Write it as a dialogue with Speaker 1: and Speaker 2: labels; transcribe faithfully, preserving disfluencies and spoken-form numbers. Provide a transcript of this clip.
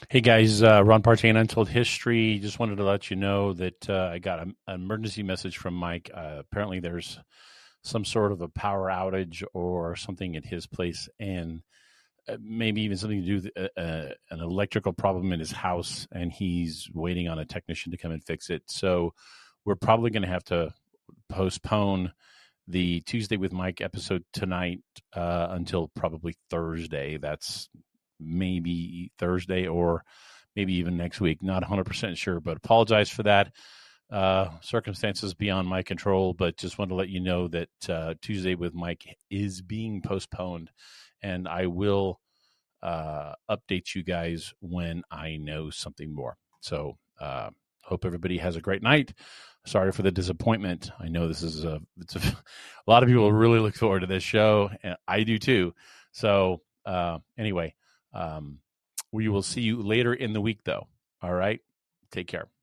Speaker 1: Hey guys, uh, Ron Partane, Untold History. Just wanted to let you know that uh, I got a, an emergency message from Mike. Uh, apparently, there's some sort of a power outage or something at his place, and uh, maybe even something to do with uh, uh, an electrical problem in his house, and he's waiting on a technician to come and fix it. So we're probably going to have to postpone the Tuesday with Mike episode tonight uh, until probably Thursday. That's maybe Thursday or maybe even next week. Not one hundred percent sure, but apologize for that. Uh, circumstances beyond my control, but just want to let you know that uh, Tuesday with Mike is being postponed, and I will uh, update you guys when I know something more. So, uh, hope everybody has a great night. Sorry for the disappointment. I know this is a, it's a, a lot of people really look forward to this show, and I do too. So, uh, anyway, um, we will see you later in the week, though. All right. Take care.